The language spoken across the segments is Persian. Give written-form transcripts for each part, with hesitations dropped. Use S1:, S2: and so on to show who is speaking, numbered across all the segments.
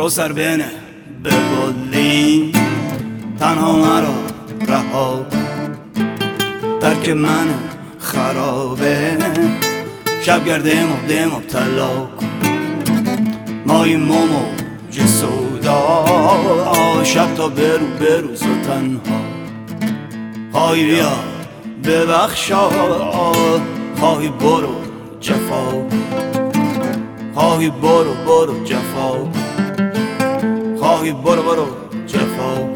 S1: رو سر بینه ببالین تنها مرا رها درک من خرابه شب دم و طلا مای موج سودا شب تا بروز و تنها خواهی بیا ببخشا خواهی برو جفا خواهی برو جفا خواهی برو جفا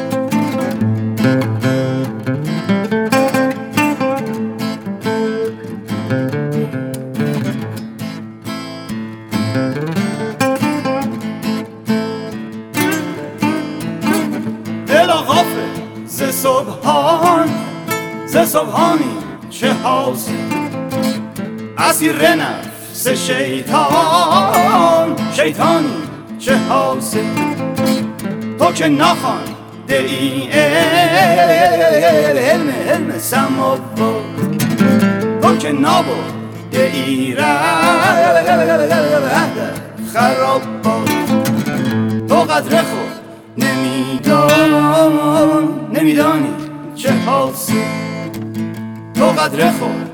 S1: دلا غافل ز صبحانی چه حاصل اسیر نفس شیطانی چه حاصل تو که نخوانده ای علم سماوات تو که نبرده ای ره خرابات تو قدر خود نمیدانی چه حاصل تو قدر خود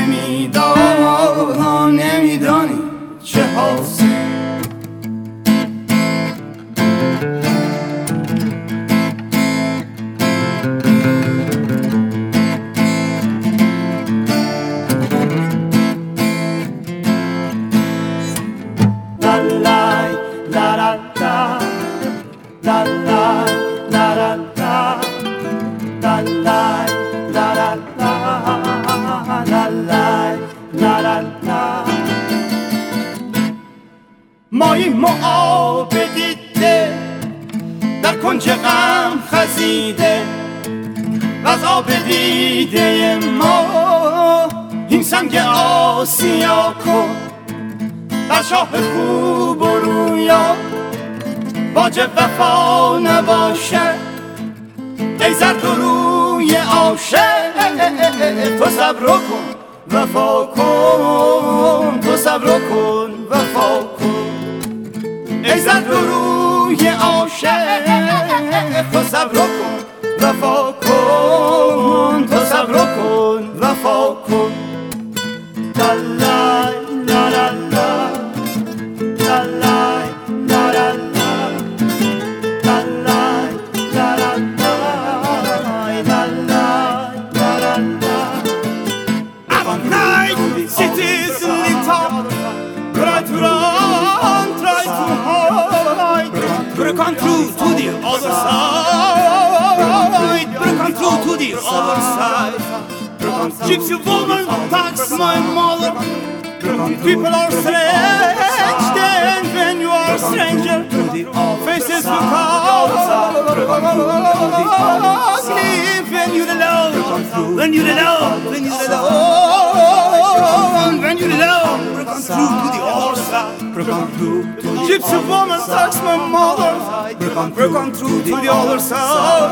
S1: نمیدانی چه حاصل مایی معاب دیده در کنج غم خزیده و از آب دیده ما این سنگ آسیا کن بر شاه خوب و رویا واجب وفا نباشه ای زرد و روی عاشق تو صبر کن وفا کن تو صبر کن وفا کن ای زرد و روی عاشق تو صبر کن وفا کن تو صبر کن وفا کن لا لا لا لا لا لا لا Break on through to the other side. Break on through to the other side. Gypsy woman attacks my mother. People are strange then when you are a stranger. Faces look ugly when you're alone. When you're alone. When you're alone. When you're alone. Break on through to the other side. Gypsy woman attacks my mother. Break on through to the other side.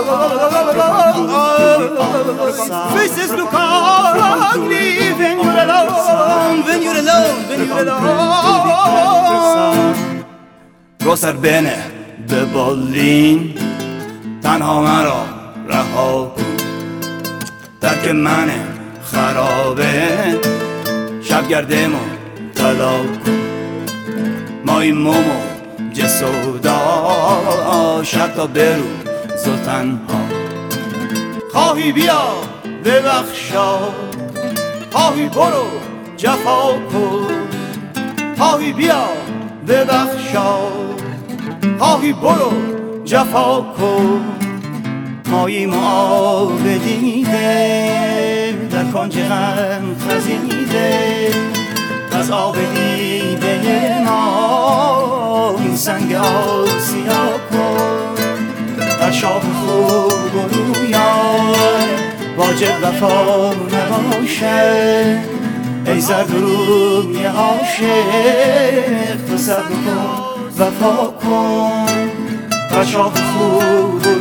S1: Faces look ugly when you're alone. When you're alone. When you're alone. رو سر بینه ببالین تنها مرا رها کن درک من خرابه شب گردم و طلا کن مای موج سودا شب تا بروز و تنها خواهی بیا ببخشا خواهی برو جفا کن خواهی بیا ببخشا خواهی برو جفا کن مایی معاب دیده در کنج غم خزیده از آب دیده ما این سنگ آسیا کن بر شاه خوب و رویان واجب وفا نباشه ای زرد روی عاشق تو صبر کن وفا کن بر شاه خوب و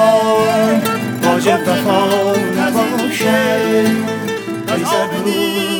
S1: رویان واجب وفا نباشه ای زرد روی